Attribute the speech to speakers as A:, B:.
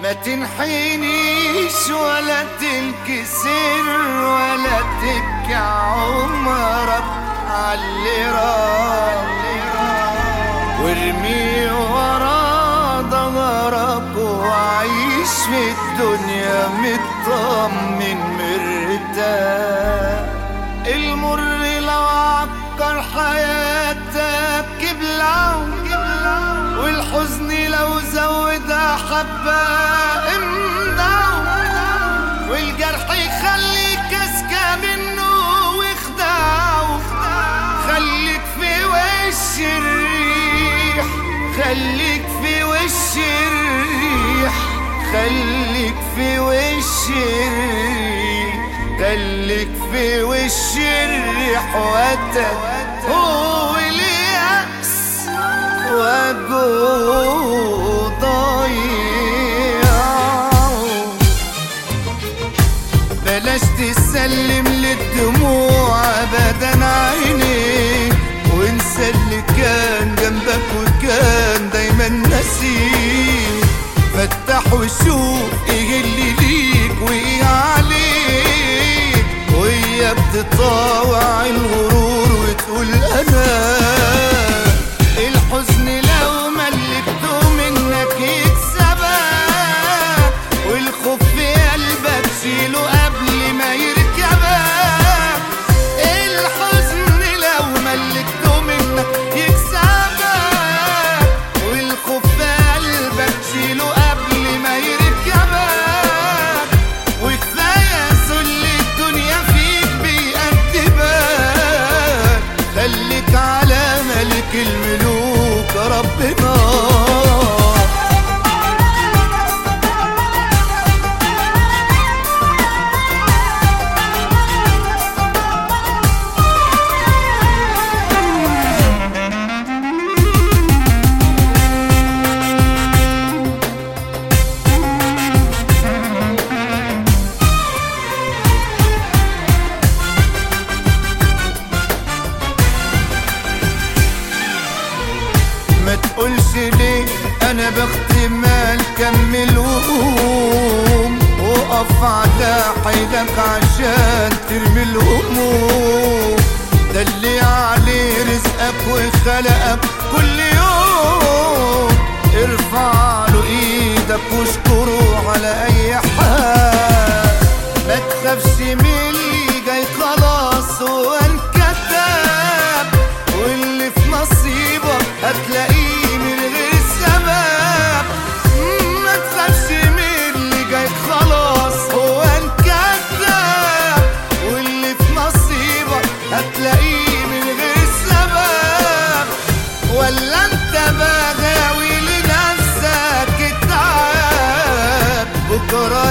A: ما تنحينيش ولا تنكسر ولا تبكي عمرك عاللي راح، وارمي ورا ظهرك وعيش في الدنيا مطمن مرتاح. المر لو عكر حياتك ابلعه، والحزن لو زودها حبة امنعه، والجرح يخليك اسكى منه واخدعه. خليك في وش الريح، خليك في وش الريح، خليك في وش الريح، خليك في وش الريح. هو اليأس وجوه ضيع. بلاش تسلم للدموع ابدا عينيك، وانسى اللي كان جنبك وكان دايما نسيك. فتح وشوف ايه اللي ليك وايه عليك، وهي بتطاوع الغرور وتقول انا. الحزن لو ملكته منك يكسبك، والخوف في قلبك شيله قبل ما يركبك. الحزن لو ملكته منك يكسبك، والخوف في قلبك شيله قبل ما يركبك. وكفاية ذل الدنيا فيك بيأدبك، خليك على ملك الملوك ربنا. ما تقولش ليه انا باختمال كمل وقوم، وقف على حيلك عشان ترمي الهموم. ده اللي عليه رزقك وخلقك كل يوم، ارفع له ايدك واشكره على اي حال. ما تخافش من اللي جاي خلاص هو انكتب، واللي في نصيبك هتلاقيه من غير سبب. ما تخافش من اللي جاي خلاص هو انكتب، واللي في نصيبك هتلاقيه من غير سبب. ولا انت بقى غاوي لنفسك التعب، بكره